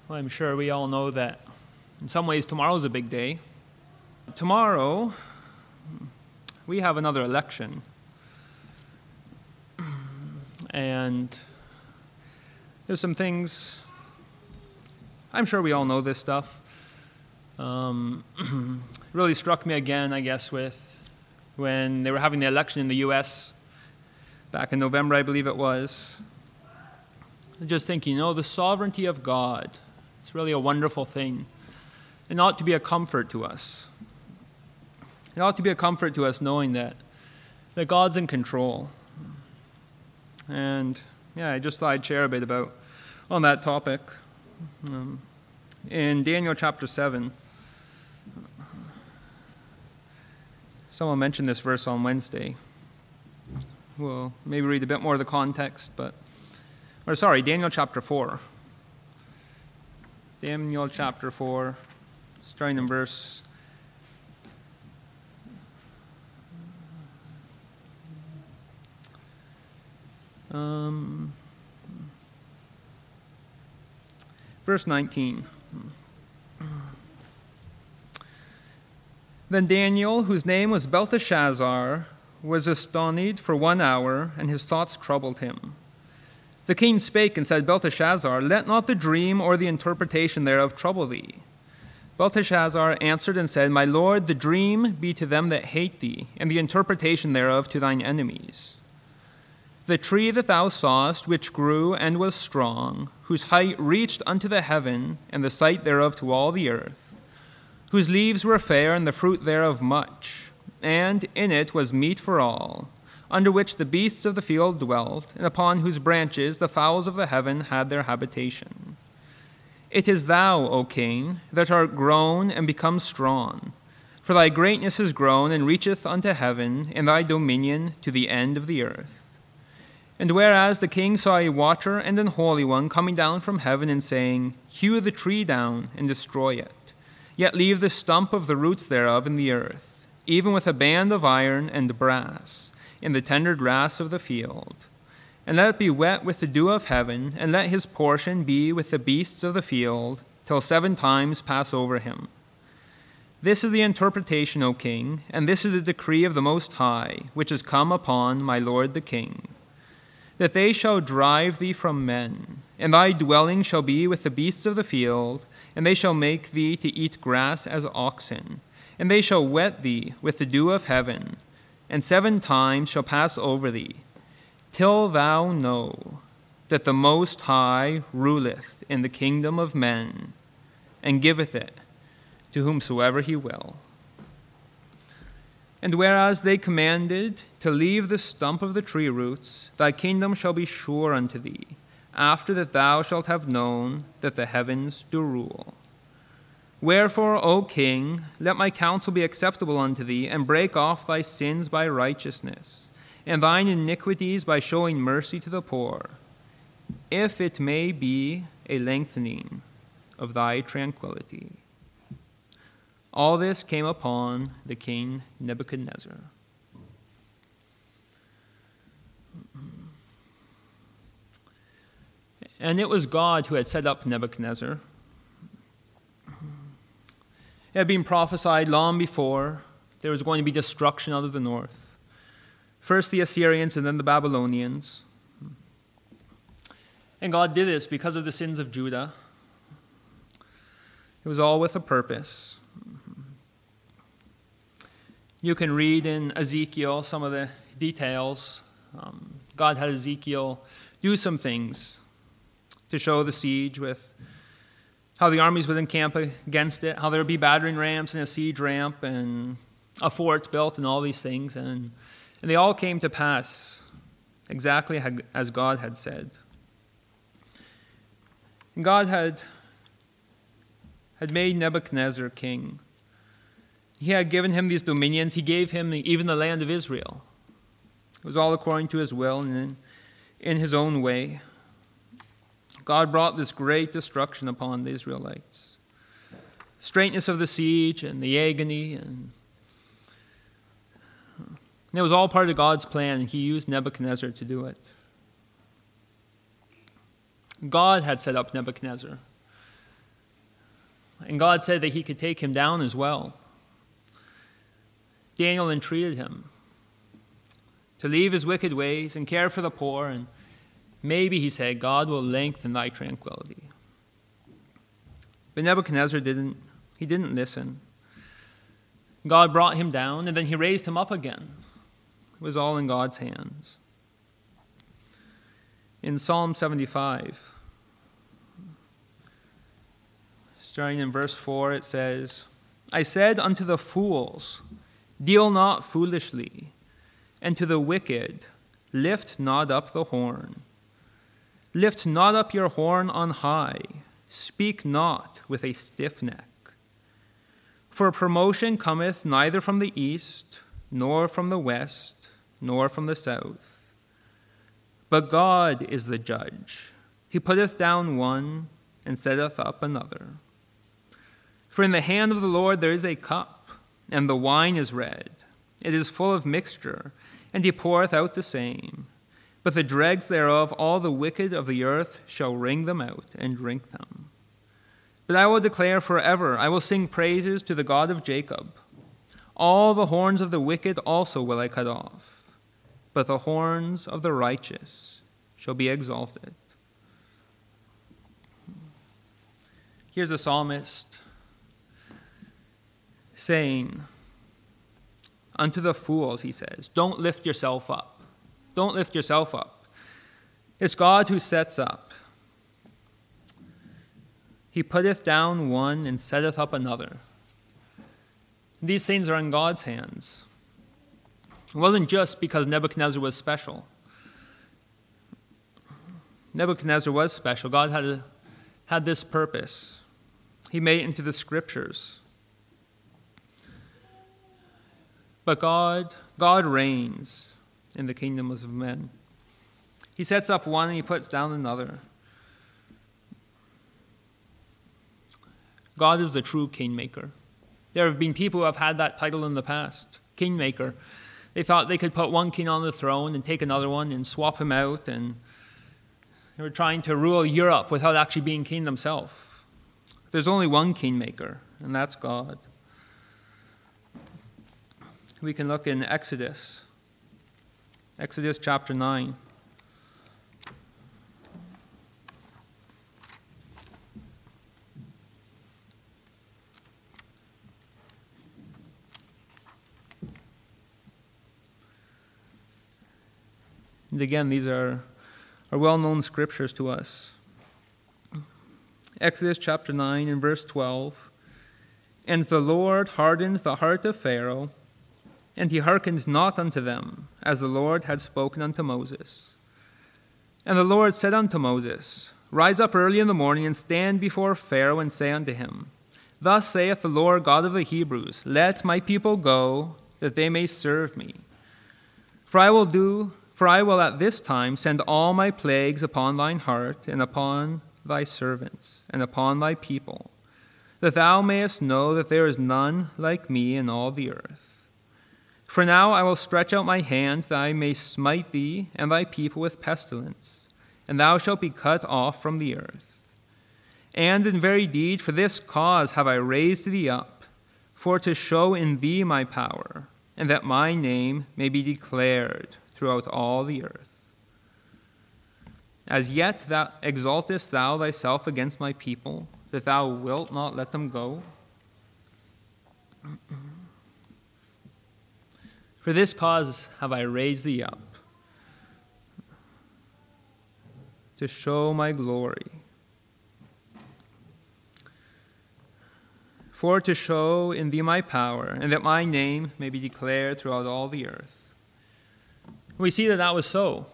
Well, I'm sure we all know that in some ways tomorrow's a big day. Tomorrow, we have another election. And there's some things, I'm sure we all know this stuff. Really struck me again, I guess, with when they were having the election in the U.S. back in November, I believe it was. Just thinking, the sovereignty of God, it's really a wonderful thing. It ought to be a comfort to us. It ought to be a comfort to us knowing that God's in control. And I just thought I'd share a bit on that topic. In Daniel chapter 7, someone mentioned this verse on Wednesday. We'll maybe read a bit more of the context, Daniel chapter 4. Daniel chapter 4, starting in verse 19. Then Daniel, whose name was Belteshazzar, was astonished for 1 hour, and his thoughts troubled him. The king spake and said, Belteshazzar, let not the dream or the interpretation thereof trouble thee. Belteshazzar answered and said, My lord, the dream be to them that hate thee, and the interpretation thereof to thine enemies. The tree that thou sawest, which grew and was strong, whose height reached unto the heaven, and the sight thereof to all the earth, whose leaves were fair, and the fruit thereof much, and in it was meat for all, under which the beasts of the field dwelt, and upon whose branches the fowls of the heaven had their habitation. It is thou, O king, that art grown and become strong, for thy greatness is grown and reacheth unto heaven, and thy dominion to the end of the earth. And whereas the king saw a watcher and an holy one coming down from heaven, and saying, Hew the tree down and destroy it, yet leave the stump of the roots thereof in the earth, even with a band of iron and brass, in the tender grass of the field. And let it be wet with the dew of heaven, and let his portion be with the beasts of the field, till 7 times pass over him. This is the interpretation, O king, and this is the decree of the Most High, which is come upon my lord the king, that they shall drive thee from men, and thy dwelling shall be with the beasts of the field, and they shall make thee to eat grass as oxen, and they shall wet thee with the dew of heaven, and 7 times shall pass over thee, till thou know that the Most High ruleth in the kingdom of men, and giveth it to whomsoever he will. And whereas they commanded to leave the stump of the tree roots, thy kingdom shall be sure unto thee, after that thou shalt have known that the heavens do rule. Wherefore, O king, let my counsel be acceptable unto thee, and break off thy sins by righteousness, and thine iniquities by showing mercy to the poor, if it may be a lengthening of thy tranquility. All this came upon the king Nebuchadnezzar. And it was God who had set up Nebuchadnezzar. It had been prophesied long before there was going to be destruction out of the north. First the Assyrians and then the Babylonians. And God did this because of the sins of Judah. It was all with a purpose. You can read in Ezekiel some of the details. God had Ezekiel do some things to show the siege, with how the armies would encamp against it, how there would be battering rams and a siege ramp and a fort built and all these things. And they all came to pass exactly as God had said. And God had made Nebuchadnezzar king. He had given him these dominions. He gave him even the land of Israel. It was all according to his will and in his own way. God brought this great destruction upon the Israelites. Straightness of the siege and the agony. And it was all part of God's plan, and he used Nebuchadnezzar to do it. God had set up Nebuchadnezzar. And God said that he could take him down as well. Daniel entreated him to leave his wicked ways and care for the poor, and maybe, he said, God will lengthen thy tranquility. But Nebuchadnezzar didn't listen. God brought him down, and then he raised him up again. It was all in God's hands. In Psalm 75, starting in verse 4, it says, I said unto the fools, deal not foolishly, and to the wicked, lift not up the horn. Lift not up your horn on high, speak not with a stiff neck. For promotion cometh neither from the east, nor from the west, nor from the south. But God is the judge. He putteth down one, and setteth up another. For in the hand of the Lord there is a cup, and the wine is red. It is full of mixture, and he poureth out the same. But the dregs thereof, all the wicked of the earth shall wring them out and drink them. But I will declare forever, I will sing praises to the God of Jacob. All the horns of the wicked also will I cut off, but the horns of the righteous shall be exalted. Here's the psalmist saying, unto the fools, he says, don't lift yourself up. Don't lift yourself up. It's God who sets up. He putteth down one and setteth up another. These things are in God's hands. It wasn't just because Nebuchadnezzar was special. Nebuchadnezzar was special. God had this purpose. He made it into the scriptures. But God reigns in the kingdoms of men. He sets up one and he puts down another. God is the true kingmaker. There have been people who have had that title in the past, kingmaker. They thought they could put one king on the throne and take another one and swap him out, and they were trying to rule Europe without actually being king themselves. There's only one kingmaker, and that's God. We can look in Exodus chapter 9. And again, these are well-known scriptures to us. Exodus chapter 9 and verse 12. And the Lord hardened the heart of Pharaoh, and he hearkened not unto them, as the Lord had spoken unto Moses. And the Lord said unto Moses, Rise up early in the morning, and stand before Pharaoh, and say unto him, Thus saith the Lord God of the Hebrews, Let my people go, that they may serve me. For I will at this time send all my plagues upon thine heart, and upon thy servants, and upon thy people, that thou mayest know that there is none like me in all the earth. For now I will stretch out my hand, that I may smite thee and thy people with pestilence, and thou shalt be cut off from the earth. And in very deed for this cause have I raised thee up, for to show in thee my power, and that my name may be declared throughout all the earth. As yet exaltest thou thyself against my people, that thou wilt not let them go? For this cause have I raised thee up, to show my glory. For to show in thee my power, and that my name may be declared throughout all the earth. We see that was so.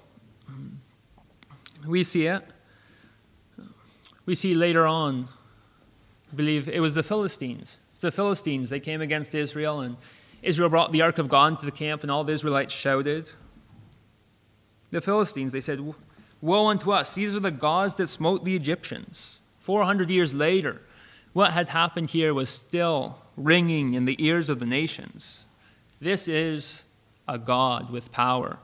We see it. We see later on, I believe it was the Philistines. The Philistines, they came against Israel, and Israel brought the ark of God into the camp, and all the Israelites shouted. The Philistines, they said, Woe unto us, these are the gods that smote the Egyptians. 400 years later, what had happened here was still ringing in the ears of the nations. This is a God with power.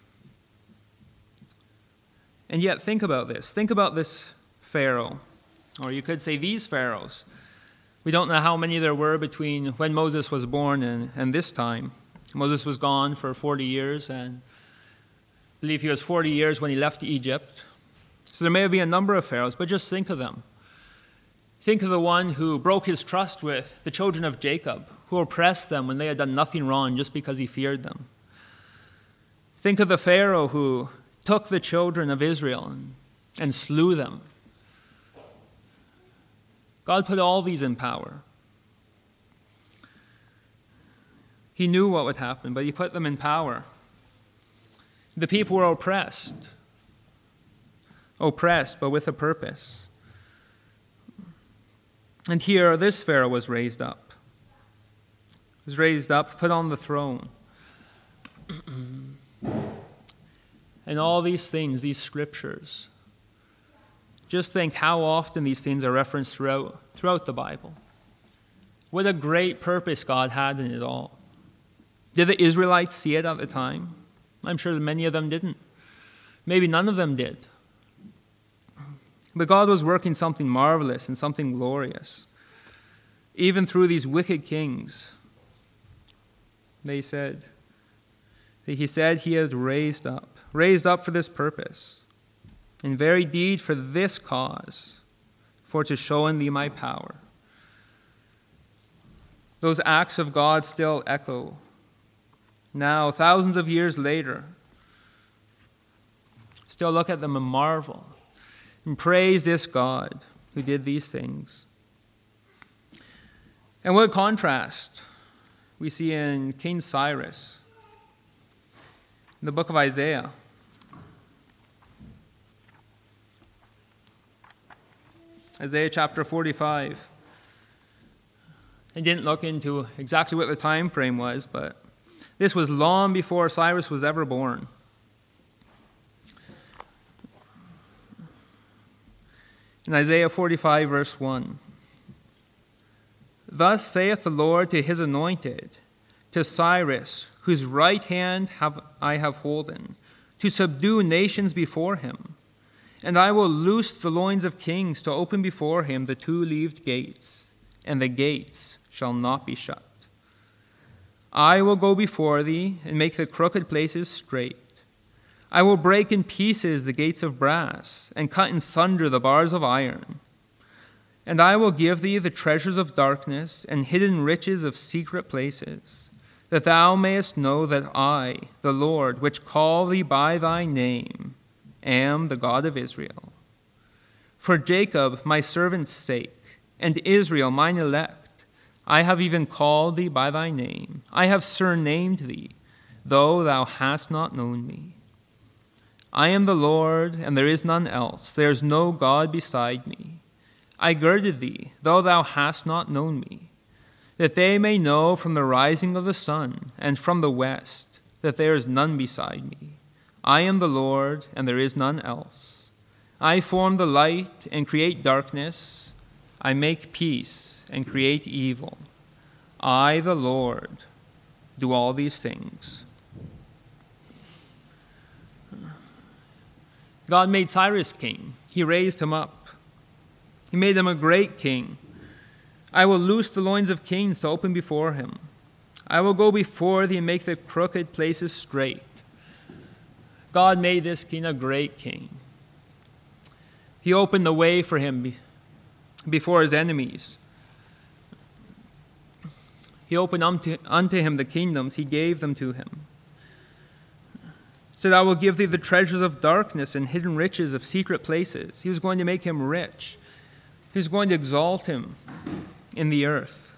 And yet, think about this. Think about this Pharaoh. Or you could say these pharaohs. We don't know how many there were between when Moses was born and this time. Moses was gone for 40 years, and I believe he was 40 years when he left Egypt. So there may have been a number of pharaohs, but just think of them. Think of the one who broke his trust with the children of Jacob, who oppressed them when they had done nothing wrong just because he feared them. Think of the Pharaoh who took the children of Israel and slew them. God put all these in power. He knew what would happen, but he put them in power. The people were oppressed, but with a purpose. And here, this Pharaoh was raised up. Put on the throne. And all these things, these scriptures, just think how often these things are referenced throughout the Bible. What a great purpose God had in it all. Did the Israelites see it at the time? I'm sure that many of them didn't. Maybe none of them did. But God was working something marvelous and something glorious. Even through these wicked kings, he said he had raised up for this purpose, in very deed for this cause, for to show in thee my power. Those acts of God still echo. Now, thousands of years later, still look at them and marvel and praise this God who did these things. And what a contrast we see in King Cyrus, in the book of Isaiah. Isaiah chapter 45. I didn't look into exactly what the time frame was, but this was long before Cyrus was ever born. In Isaiah 45, verse 1, thus saith the Lord to his anointed, to Cyrus, whose right hand I have holden, to subdue nations before him. And I will loose the loins of kings, to open before him the two-leaved gates, and the gates shall not be shut. I will go before thee, and make the crooked places straight. I will break in pieces the gates of brass, and cut in sunder the bars of iron. And I will give thee the treasures of darkness, and hidden riches of secret places, that thou mayest know that I, the Lord, which call thee by thy name, am the God of Israel. For Jacob my servant's sake, and Israel mine elect, I have even called thee by thy name. I have surnamed thee, though thou hast not known me. I am the Lord, and there is none else. There is no God beside me. I girded thee, though thou hast not known me, that they may know from the rising of the sun and from the west that there is none beside me. I am the Lord, and there is none else. I form the light and create darkness. I make peace and create evil. I, the Lord, do all these things. God made Cyrus king. He raised him up. He made him a great king. I will loose the loins of kings to open before him. I will go before thee and make the crooked places straight. God made this king a great king. He opened the way for him before his enemies. He opened unto him the kingdoms. He gave them to him. He said, I will give thee the treasures of darkness and hidden riches of secret places. He was going to make him rich. He was going to exalt him in the earth.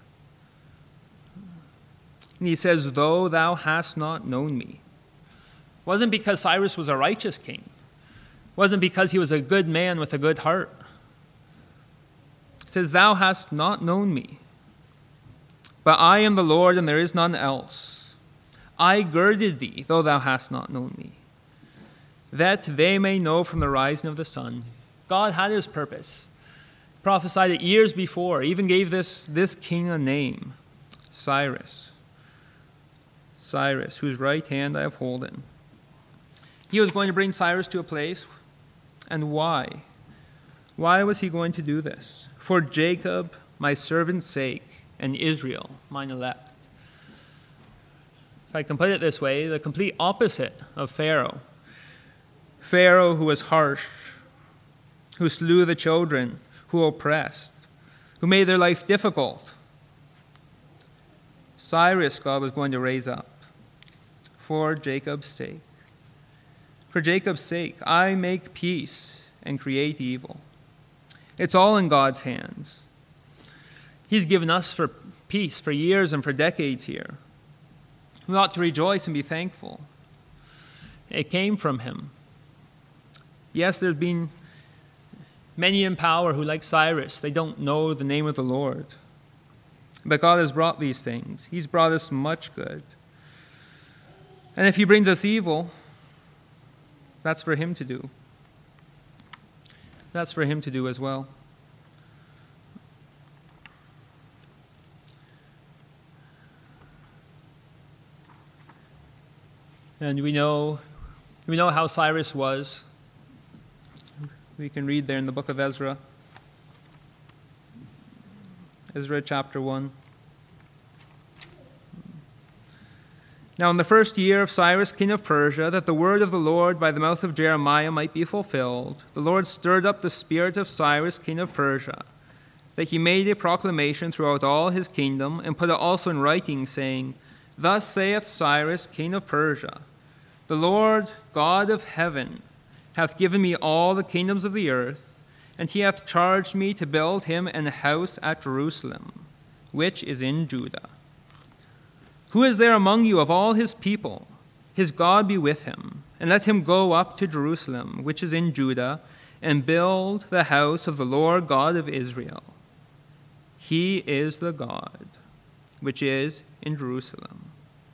And he says, though thou hast not known me. It wasn't because Cyrus was a righteous king. It wasn't because he was a good man with a good heart. It says, thou hast not known me. But I am the Lord, and there is none else. I girded thee, though thou hast not known me, that they may know from the rising of the sun. God had his purpose. He prophesied it years before. He even gave this king a name, Cyrus. Cyrus, whose right hand I have holden. He was going to bring Cyrus to a place. And why? Why was he going to do this? For Jacob, my servant's sake, and Israel, mine elect. If I can put it this way, the complete opposite of Pharaoh. Pharaoh, who was harsh, who slew the children, who oppressed, who made their life difficult. Cyrus, God was going to raise up for Jacob's sake. For Jacob's sake, I make peace and create evil. It's all in God's hands. He's given us for peace for years and for decades here. We ought to rejoice and be thankful. It came from him. Yes, there's been many in power who, like Cyrus, they don't know the name of the Lord. But God has brought these things. He's brought us much good. And if he brings us evil, that's for him to do. That's for him to do as well. And we know how Cyrus was. We can read there in the book of Ezra. Ezra chapter 1. Now in the first year of Cyrus, king of Persia, that the word of the Lord by the mouth of Jeremiah might be fulfilled, the Lord stirred up the spirit of Cyrus, king of Persia, that he made a proclamation throughout all his kingdom, and put it also in writing, saying, Thus saith Cyrus, king of Persia, The Lord God of heaven hath given me all the kingdoms of the earth, and he hath charged me to build him an house at Jerusalem, which is in Judah. Who is there among you of all his people? His God be with him, and let him go up to Jerusalem, which is in Judah, and build the house of the Lord God of Israel. He is the God, which is in Jerusalem.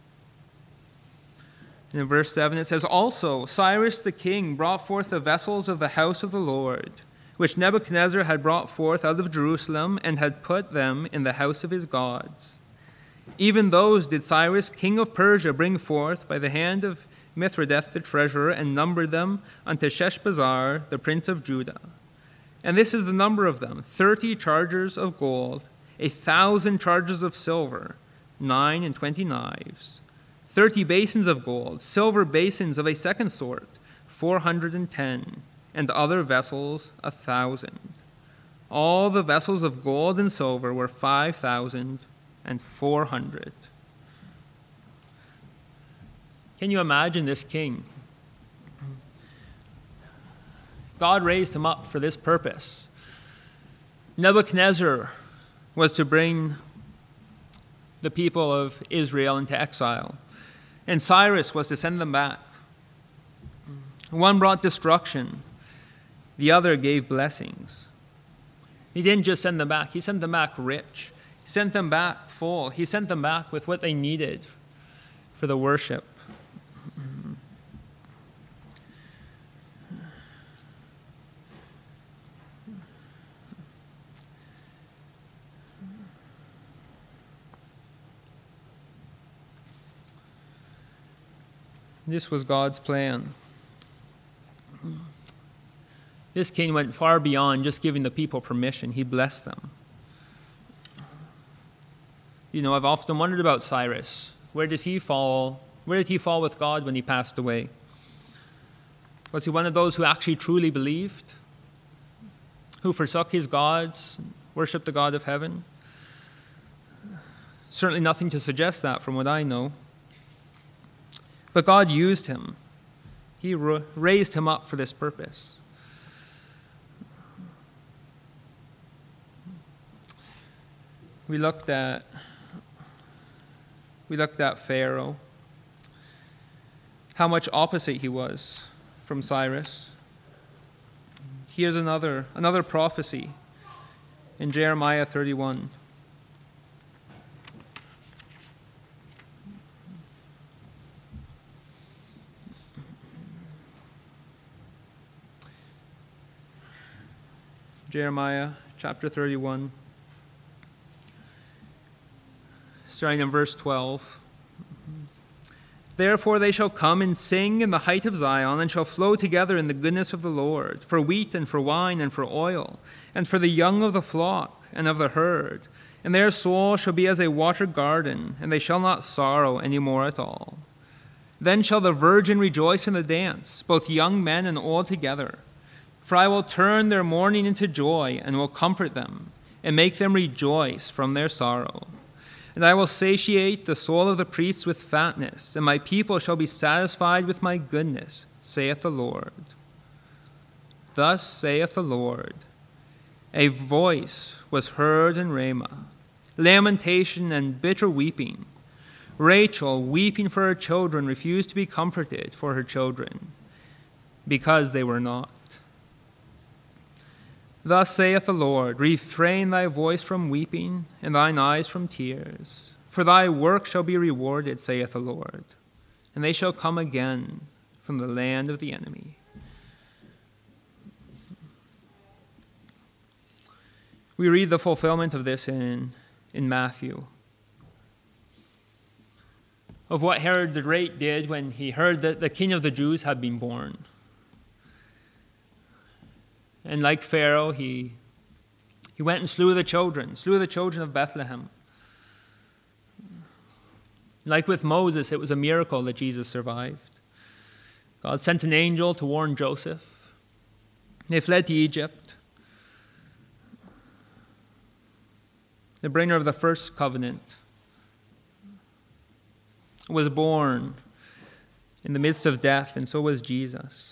And in verse 7 it says, Also Cyrus the king brought forth the vessels of the house of the Lord, which Nebuchadnezzar had brought forth out of Jerusalem, and had put them in the house of his gods. Even those did Cyrus, king of Persia, bring forth by the hand of Mithredath the treasurer, and numbered them unto Sheshbazzar, the prince of Judah. And this is the number of them, 30 chargers of gold, 1,000 chargers of silver, 29 knives, 30 basins of gold, silver basins of a second sort, 410, and other vessels 1,000. All the vessels of gold and silver were 5,400. Can you imagine this king? God raised him up for this purpose. Nebuchadnezzar was to bring the people of Israel into exile, and Cyrus was to send them back. One brought destruction, the other gave blessings. He didn't just send them back, he sent them back rich. He sent them back full. He sent them back with what they needed for the worship. This was God's plan. This king went far beyond just giving the people permission. He blessed them. You know, I've often wondered about Cyrus. Where did he fall with God when he passed away? Was he one of those who actually truly believed? Who forsook his gods, worshiped the God of heaven? Certainly nothing to suggest that from what I know. But God used him. He raised him up for this purpose. We looked at Pharaoh, how much opposite he was from Cyrus. Here's another prophecy in Jeremiah 31. Jeremiah chapter 31, starting in verse 12. Therefore they shall come and sing in the height of Zion, and shall flow together in the goodness of the Lord, for wheat and for wine and for oil, and for the young of the flock and of the herd. And their soul shall be as a watered garden, and they shall not sorrow any more at all. Then shall the virgin rejoice in the dance, both young men and old together. For I will turn their mourning into joy, and will comfort them, and make them rejoice from their sorrow. And I will satiate the soul of the priests with fatness, and my people shall be satisfied with my goodness, saith the Lord. Thus saith the Lord, a voice was heard in Ramah, lamentation and bitter weeping. Rachel, weeping for her children, refused to be comforted for her children, because they were not. Thus saith the Lord, refrain thy voice from weeping, and thine eyes from tears. For thy work shall be rewarded, saith the Lord, and they shall come again from the land of the enemy. We read the fulfillment of this in Matthew, of what Herod the Great did when he heard that the King of the Jews had been born. And like Pharaoh, he went and slew the children of Bethlehem. Like with Moses, it was a miracle that Jesus survived. God sent an angel to warn Joseph. They fled to Egypt. The bringer of the first covenant was born in the midst of death, and so was Jesus.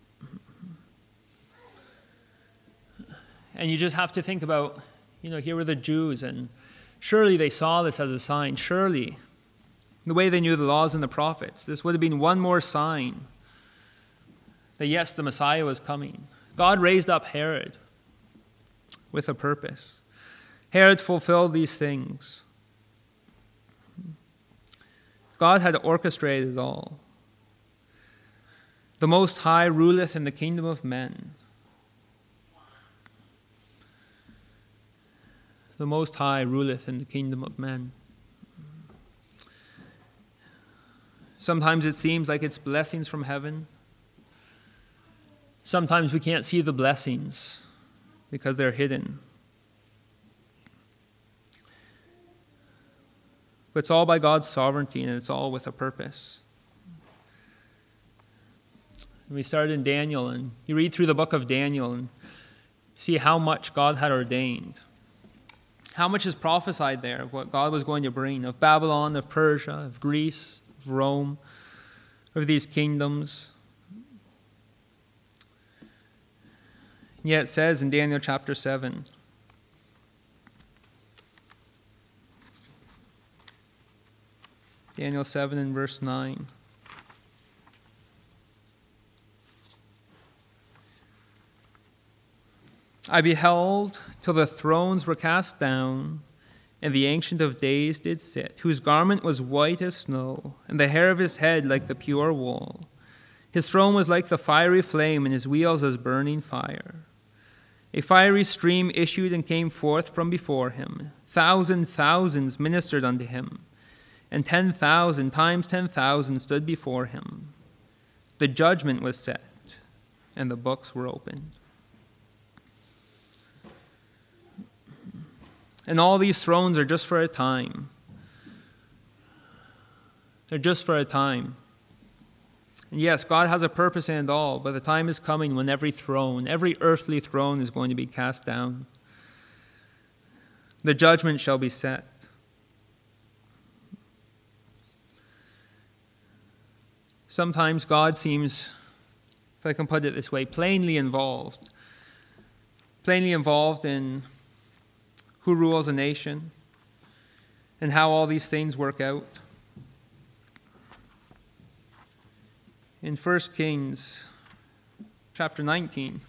And you just have to think about, here were the Jews, and surely they saw this as a sign. Surely, the way they knew the laws and the prophets, this would have been one more sign that yes, the Messiah was coming. God raised up Herod with a purpose. Herod fulfilled these things. God had orchestrated it all. The Most High ruleth in the kingdom of men. The Most High ruleth in the kingdom of men. Sometimes it seems like it's blessings from heaven. Sometimes we can't see the blessings because they're hidden. But it's all by God's sovereignty, and it's all with a purpose. We started in Daniel, and you read through the book of Daniel and see how much God had ordained. How much is prophesied there of what God was going to bring, of Babylon, of Persia, of Greece, of Rome, of these kingdoms. Yet it says in Daniel chapter 7, Daniel 7 and verse 9. I beheld till the thrones were cast down, and the Ancient of Days did sit, whose garment was white as snow, and the hair of his head like the pure wool. His throne was like the fiery flame, and his wheels as burning fire. A fiery stream issued and came forth from before him. Thousands ministered unto him, and 10,000 times 10,000 stood before him. The judgment was set, and the books were opened. And all these thrones are just for a time. They're just for a time. And yes, God has a purpose in it all, but the time is coming when every throne, every earthly throne is going to be cast down. The judgment shall be set. Sometimes God seems, if I can put it this way, plainly involved in who rules a nation, and how all these things work out. In 1 Kings chapter 19,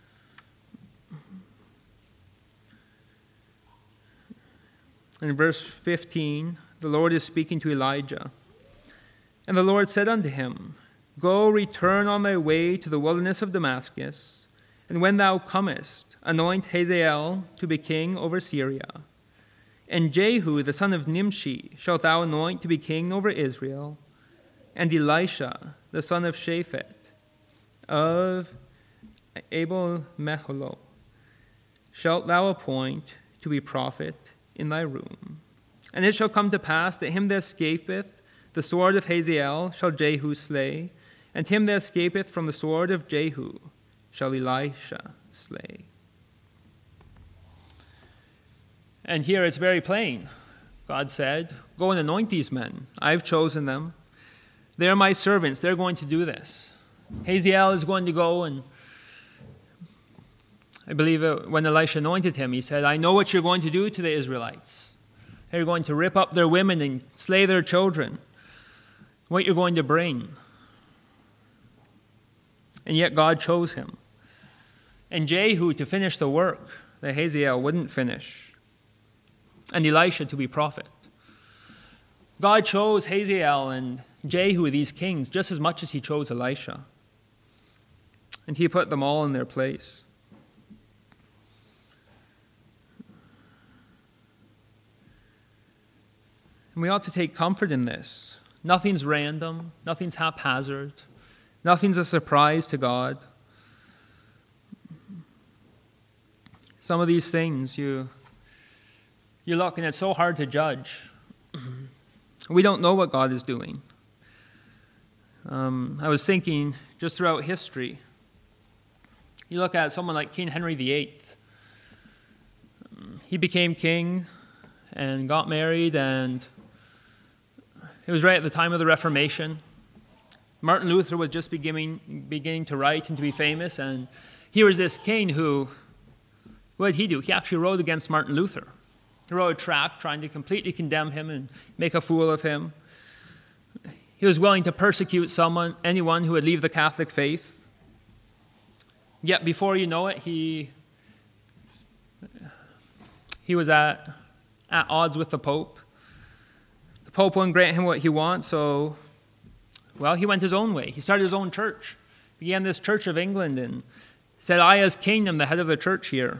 in verse 15, the Lord is speaking to Elijah. And the Lord said unto him, Go, return on thy way to the wilderness of Damascus, and when thou comest, anoint Hazael to be king over Syria. And Jehu the son of Nimshi shalt thou anoint to be king over Israel. and Elisha, the son of Shaphat, of Abel Meholah, shalt thou appoint to be prophet in thy room. And it shall come to pass that him that escapeth the sword of Hazael shall Jehu slay, and him that escapeth from the sword of Jehu shall Elisha slay. And here it's very plain. God said, go and anoint these men. I've chosen them. They're my servants. They're going to do this. Hazael is going to go, and I believe when Elisha anointed him, he said, I know what you're going to do to the Israelites. You're going to rip up their women and slay their children. What you're going to bring. And yet God chose him. And Jehu to finish the work that Hazael wouldn't finish. And Elisha to be prophet. God chose Hazael and Jehu, these kings, just as much as he chose Elisha. And he put them all in their place. And we ought to take comfort in this. Nothing's random. Nothing's haphazard. Nothing's a surprise to God. Some of these things you look and it's so hard to judge. We don't know what God is doing. I was thinking just throughout history, you look at someone like King Henry VIII. He became king and got married, and it was right at the time of the Reformation. Martin Luther was just beginning to write and to be famous, and here was this king who, what did he do? He actually wrote against Martin Luther. He wrote a tract trying to completely condemn him and make a fool of him. He was willing to persecute anyone who would leave the Catholic faith. Yet before you know it, he was at odds with the Pope. The Pope wouldn't grant him what he wants, so, well, he went his own way. He started his own church, began this Church of England, and said, I as king am the head of the church here.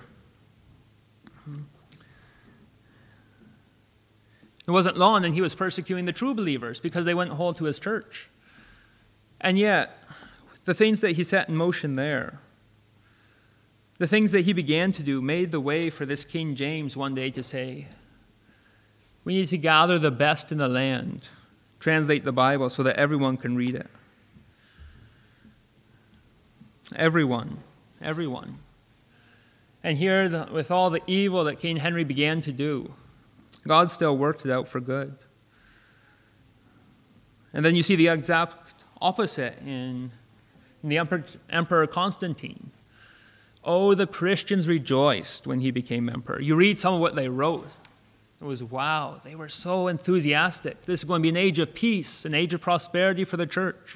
It wasn't long, and he was persecuting the true believers because they wouldn't hold to his church. And yet, the things that he set in motion there, the things that he began to do, made the way for this King James one day to say, we need to gather the best in the land, translate the Bible so that everyone can read it. Everyone. And here, with all the evil that King Henry began to do, God still worked it out for good. And then you see the exact opposite in the Emperor Constantine. Oh, the Christians rejoiced when he became emperor. You read some of what they wrote. It was, wow, they were so enthusiastic. This is going to be an age of peace, an age of prosperity for the church.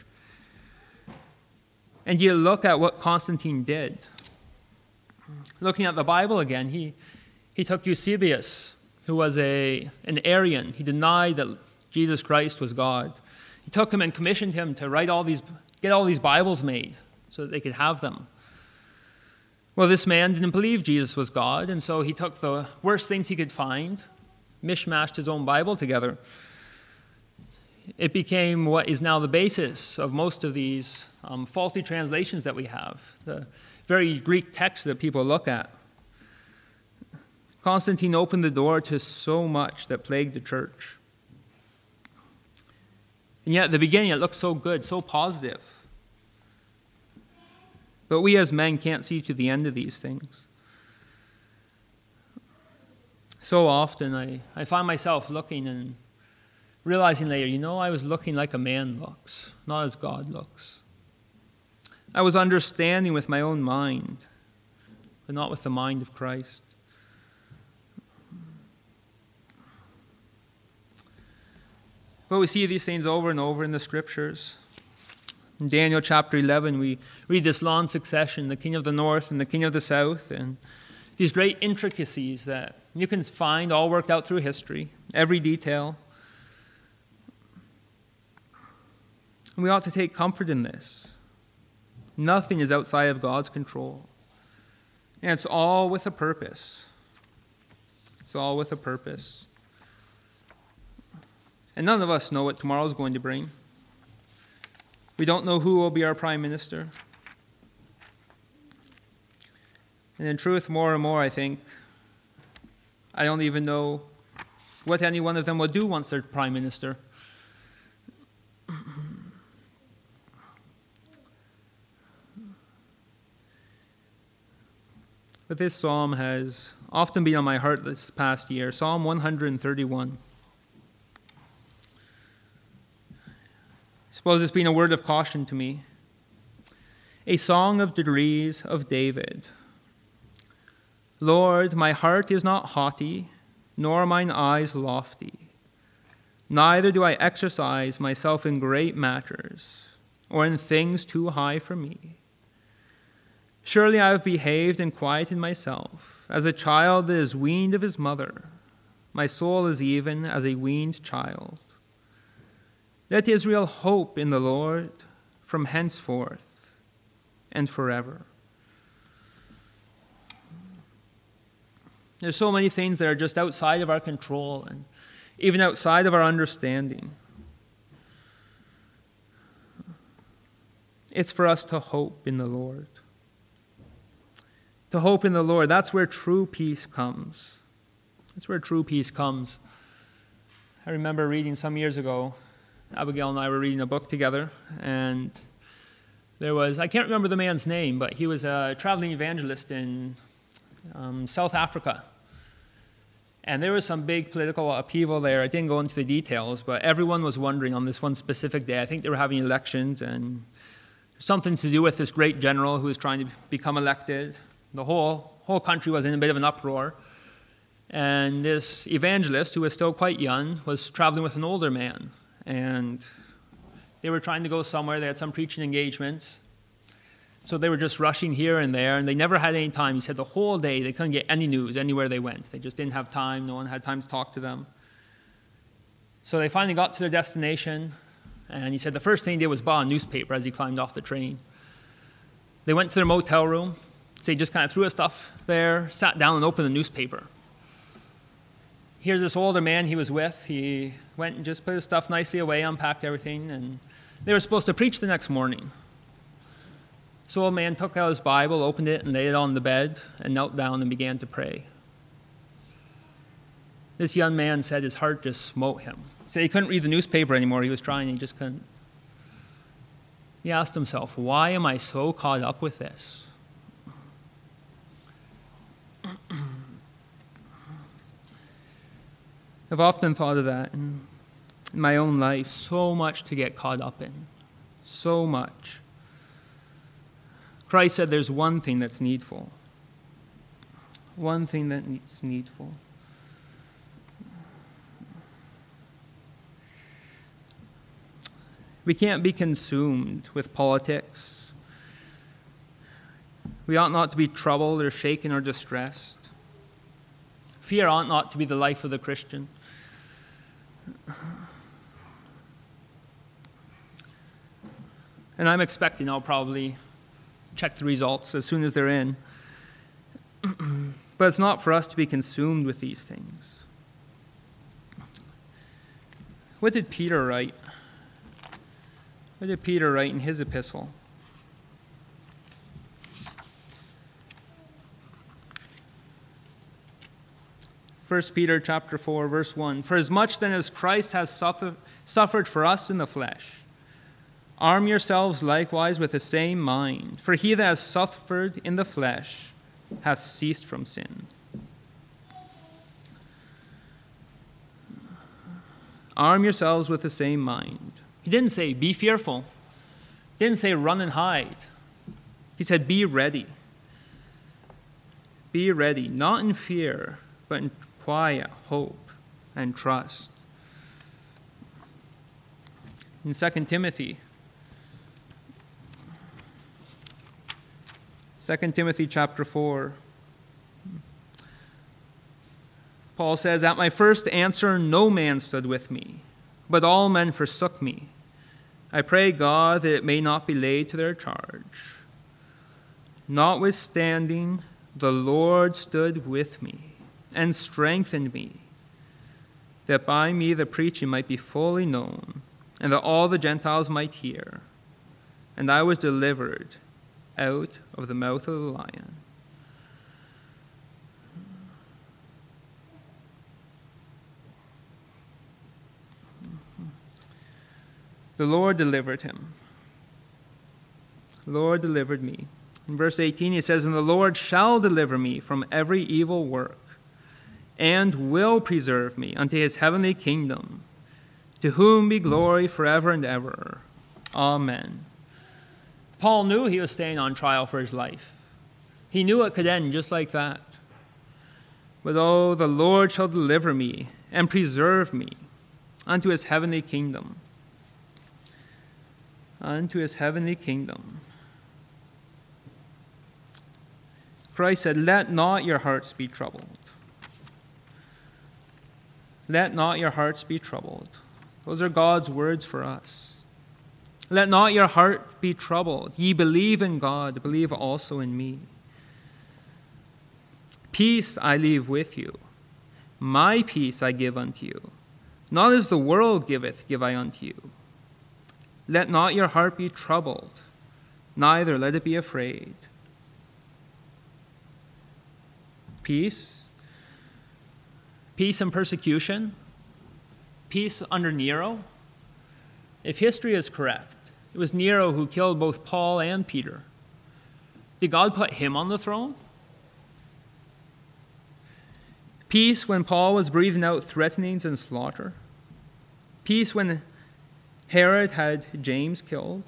And you look at what Constantine did. Looking at the Bible again, he took Eusebius, who was an Arian. He denied that Jesus Christ was God. He took him and commissioned him to get all these Bibles made so that they could have them. Well, this man didn't believe Jesus was God, and so he took the worst things he could find, mishmashed his own Bible together. It became what is now the basis of most of these faulty translations that we have, the very Greek text that people look at. Constantine opened the door to so much that plagued the church. And yet at the beginning it looked so good, so positive. But we as men can't see to the end of these things. So often I find myself looking and realizing later, I was looking like a man looks, not as God looks. I was understanding with my own mind, but not with the mind of Christ. But we see these things over and over in the Scriptures. In Daniel chapter 11, we read this long succession, the king of the north and the king of the south, and these great intricacies that you can find all worked out through history, every detail. And we ought to take comfort in this. Nothing is outside of God's control. And it's all with a purpose. It's all with a purpose. And none of us know what tomorrow is going to bring. We don't know who will be our prime minister. And in truth, more and more, I think, I don't even know what any one of them will do once they're prime minister. But this psalm has often been on my heart this past year, Psalm 131. I suppose it's been a word of caution to me. A song of degrees of David. Lord, my heart is not haughty, nor mine eyes lofty. Neither do I exercise myself in great matters, or in things too high for me. Surely I have behaved and quieted myself, as a child that is weaned of his mother. My soul is even as a weaned child. Let Israel hope in the Lord from henceforth and forever. There's so many things that are just outside of our control and even outside of our understanding. It's for us to hope in the Lord. To hope in the Lord, that's where true peace comes. That's where true peace comes. I remember reading some years ago, Abigail and I were reading a book together, and there was, I can't remember the man's name, but he was a traveling evangelist in South Africa. And there was some big political upheaval there. I didn't go into the details, but everyone was wondering on this one specific day. I think they were having elections, and something to do with this great general who was trying to become elected. The whole country was in a bit of an uproar. And this evangelist, who was still quite young, was traveling with an older man. And they were trying to go somewhere. They had some preaching engagements. So they were just rushing here and there, and they never had any time. He said the whole day they couldn't get any news anywhere they went. They just didn't have time. No one had time to talk to them. So they finally got to their destination, and he said the first thing they did was buy a newspaper as he climbed off the train. They went to their motel room. So he just kind of threw his stuff there, sat down and opened the newspaper. Here's this older man he was with. He went and just put his stuff nicely away, unpacked everything, and they were supposed to preach the next morning. So old man took out his Bible, opened it, and laid it on the bed, and knelt down and began to pray. This young man said his heart just smote him. He said he couldn't read the newspaper anymore. He was trying, he just couldn't. He asked himself, why am I so caught up with this? I've often thought of that in my own life. So much to get caught up in. So much. Christ said there's one thing that's needful. One thing that's needful. We can't be consumed with politics. We ought not to be troubled or shaken or distressed. Fear ought not to be the life of the Christian. And I'm expecting I'll probably check the results as soon as they're in. But it's not for us to be consumed with these things. What did Peter write? What did Peter write in his epistle? 1 Peter chapter 4, verse 1. For as much then as Christ has suffered for us in the flesh, arm yourselves likewise with the same mind. For he that has suffered in the flesh hath ceased from sin. Arm yourselves with the same mind. He didn't say, be fearful. He didn't say, run and hide. He said, be ready. Be ready, not in fear, but in quiet hope and trust. In 2 Timothy chapter 4, Paul says, at my first answer no man stood with me, but all men forsook me. I pray God that it may not be laid to their charge. Notwithstanding, the Lord stood with me and strengthened me, that by me the preaching might be fully known, and that all the Gentiles might hear. and I was delivered out of the mouth of the lion. The Lord delivered him. The Lord delivered me. In verse 18 he says, "And the Lord shall deliver me from every evil work, and will preserve me unto his heavenly kingdom, to whom be glory forever and ever. Amen." Paul knew he was staying on trial for his life. He knew it could end just like that. But oh, the Lord shall deliver me and preserve me unto his heavenly kingdom. Unto his heavenly kingdom. Christ said, "Let not your hearts be troubled." Let not your hearts be troubled. Those are God's words for us. Let not your heart be troubled. Ye believe in God, believe also in me. Peace I leave with you. My peace I give unto you. Not as the world giveth, give I unto you. Let not your heart be troubled, neither let it be afraid. Peace. Peace in persecution. Peace under Nero. If history is correct, it was Nero who killed both Paul and Peter. Did God put him on the throne? Peace when Paul was breathing out threatenings and slaughter. Peace when Herod had James killed.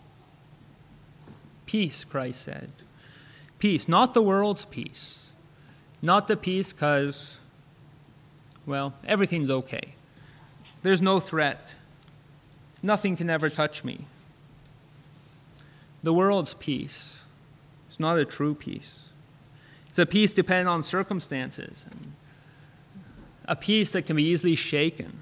Peace, Christ said. Peace, not the world's peace. Not the peace because, well, everything's okay. There's no threat. Nothing can ever touch me. The world's peace is not a true peace. It's a peace dependent on circumstances, and a peace that can be easily shaken.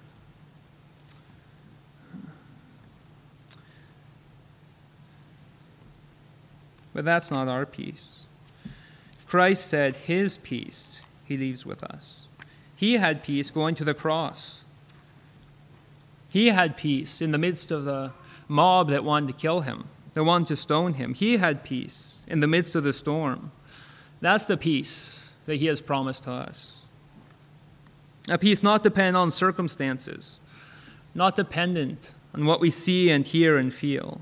But that's not our peace. Christ said his peace he leaves with us. He had peace going to the cross. He had peace in the midst of the mob that wanted to kill him, that wanted to stone him. He had peace in the midst of the storm. That's the peace that he has promised to us. A peace not dependent on circumstances, not dependent on what we see and hear and feel.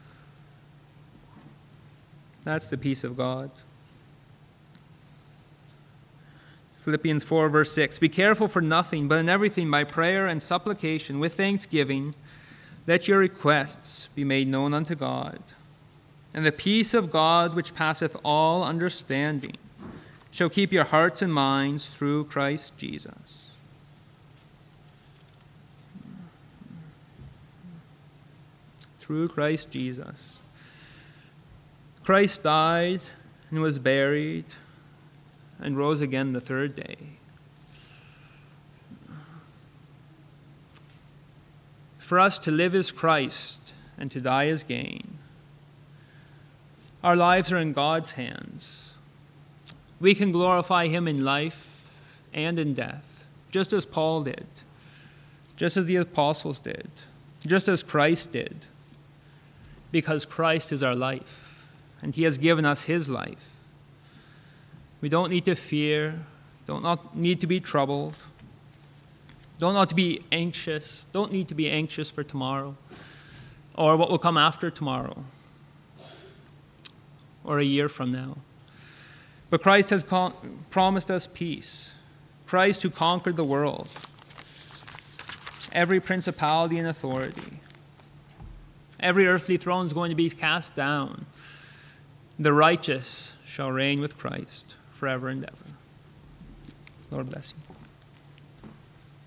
That's the peace of God. Philippians 4, verse 6, "Be careful for nothing, but in everything by prayer and supplication with thanksgiving, let your requests be made known unto God. And the peace of God, which passeth all understanding, shall keep your hearts and minds through Christ Jesus." Through Christ Jesus. Christ died and was buried and rose again the third day. For us to live is Christ and to die is gain. Our lives are in God's hands. We can glorify him in life and in death, just as Paul did, just as the apostles did, just as Christ did, because Christ is our life, and he has given us his life. We don't need to fear, don't not need to be troubled, don't need to be anxious for tomorrow, or what will come after tomorrow, or a year from now. But Christ has promised us peace. Christ who conquered the world, every principality and authority. Every earthly throne is going to be cast down. The righteous shall reign with Christ forever and ever. Lord bless you.